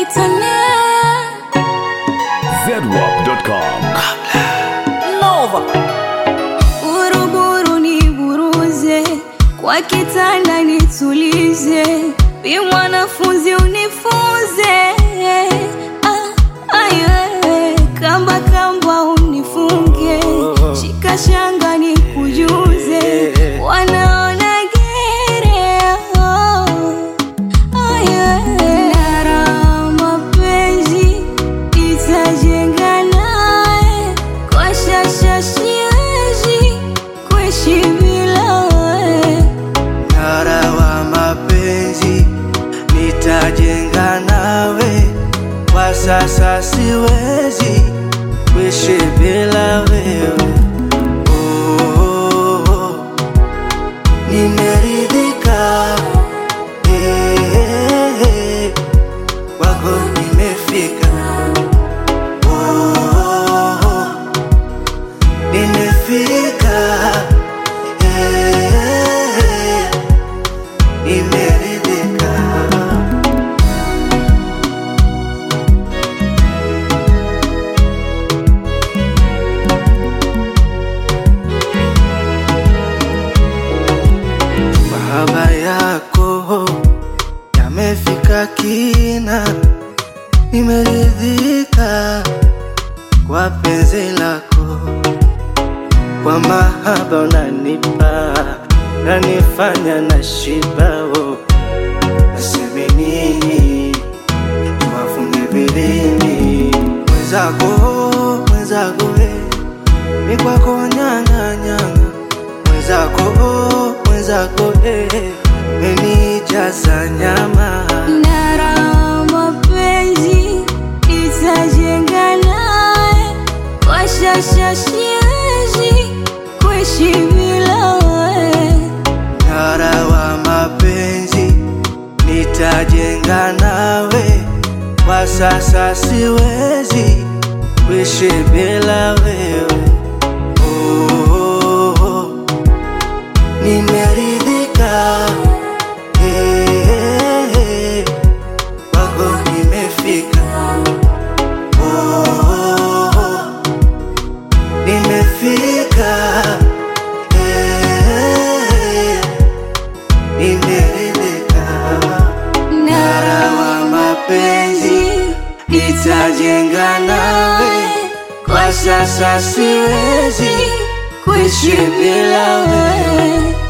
zedwap.com. Nova Uruguru ni buruze, kwa kitanda nitulize, bi mwanafunzi unifunze. Kamba kamba unifunge, shika shanga nikujuze, wanaona gere. Nara mapenzi itajenga nae, kwa shasha siwezi kuishi bila we. Nara wa mapenzi nitajenga nawe, kwa sasa siwezi kuishi bila wewe. Nimeridhika, kwako nimefika. Nimefika, nimeridhika. Mahaba yako yamefika kina, nimeridhika kwa penzi lako, kwa mahaba unanipa, nanifanya na shibao. Naseme nini, tuwafunge vilini, mwenzako we, mi kwako nyanga nyanga, mwenzako menijaza nyama. Nara mapenzi itajenga nae, kwa shasha siwezi kuishi bila we. Nara wa mapenzi nitajenga nawe, kwa sasa siwezi kuishi bila wewe. Nimeridhika, kwako nimefika. Nimefika, nimeridhika. Nara wa mapenzi nitajenga nawe, kwa sasa siwezi kuishi bila wewe.